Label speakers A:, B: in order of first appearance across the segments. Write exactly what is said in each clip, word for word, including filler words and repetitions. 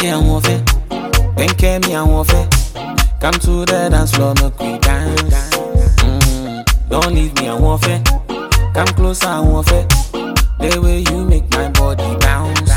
A: I want it. Benke me, I want it. Come to the dance floor, make we dance. Mm, don't leave me, I want it. Come closer, I want it. The way you make my body bounce.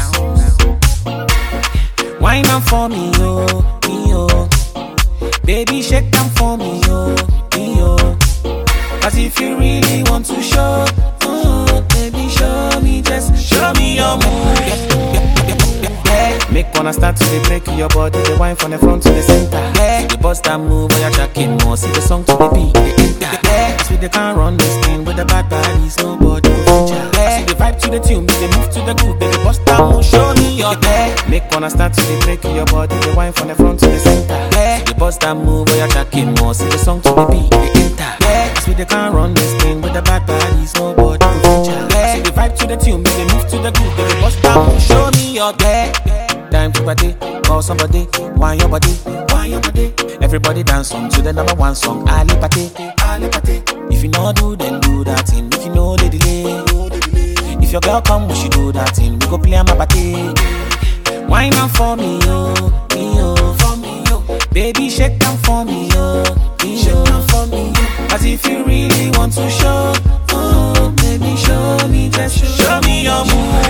A: Wine up for me, yo, yo. Baby, shake them for me, yo, yo. Cause if you really want to show, oh, baby, show me, just show me your move. Yeah. Make wanna start to the break your body, the wine from the front to the center. Yeah. The bust that move while you're jacking more, see the song to the beat. Yeah. See they can't run this thing with the bad bodies, nobody will feature. Yeah. See the vibe to the tune, they move to the groove, baby, bust that move, show me your yeah. Make wanna start to the break your body, the wine from the front to the center. Yeah. The bust that move while you're jacking more, see the song to the beat. Yeah. See they can't run this thing with the bad bodies, nobody will feature. Yeah. See the vibe to the tune, they move to the groove, baby, bust that move, show me your yeah. Time to party, call somebody, wine your body, wine your body. Everybody dance on to the number one song, Ali Pate, Ali Pate. If you know do, then do that thing. If you know the delay, if your girl come, we should do that thing. We go play on my party. Wine up for me, yo, yo, for me, yo. Baby, shake down for me, yo, shake down for me, yo. Cause if you really want to show, oh, baby, show me, just show me your move.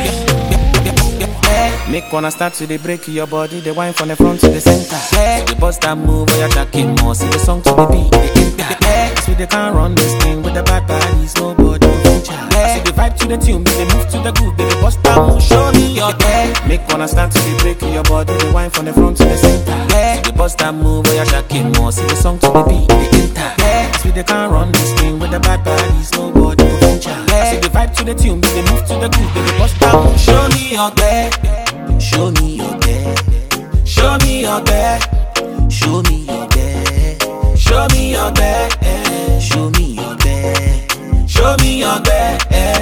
A: Make wanna start to the break your body, the wine from the front to the center. Yeah. The bust that move while you're jacking more, see the song to the beat. Yeah. See they can't run this thing with the bad bodies, nobody will feature. Yeah. See the vibe to the tune, they move to the groove, baby, bust that move, show me your yeah. Make wanna start to the break your body, the wine from the front to the center. Yeah. The bust that move while you're jacking more, see the song to the beat. Yeah. See they can't run this thing with the bad bodies, nobody will feature. Yeah. See the vibe to the tune, they move to the groove, baby, bust that move, show me your yeah. Show me your bed, show me your bed, show me your bed, show me your bed, show me your bed, show me your bed,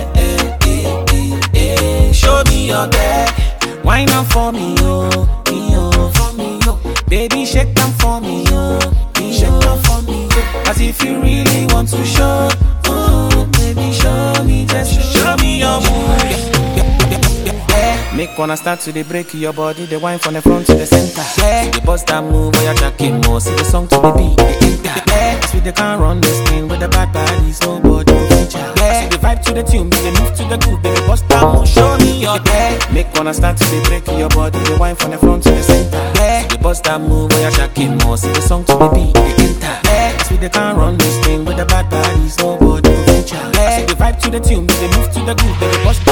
A: show me your bed. Wine up for me, yo, yo, for me, yo. Baby, shake them for me, yo, shake them for me, yo. Cause if you really want to show, oh, baby, show me, just show me your move. Make wanna start to the break your body, the wine from the front to the center. Yeah. The bust that move while you're jacking more, see the song to the beat. Yeah. See they can't run this thing with the bad bodies, nobody will feature. Yeah. See the vibe to the tune, they move to the groove, baby, bust that move, show me your yeah. Make wanna start to the break your body, the wine from the front to the center. Yeah. The bust that move while you're jacking more, see the song to the beat. Yeah. See they can't run this thing with the bad bodies, nobody will feature. Yeah. See the vibe to the tune, they move to the groove, baby, bust that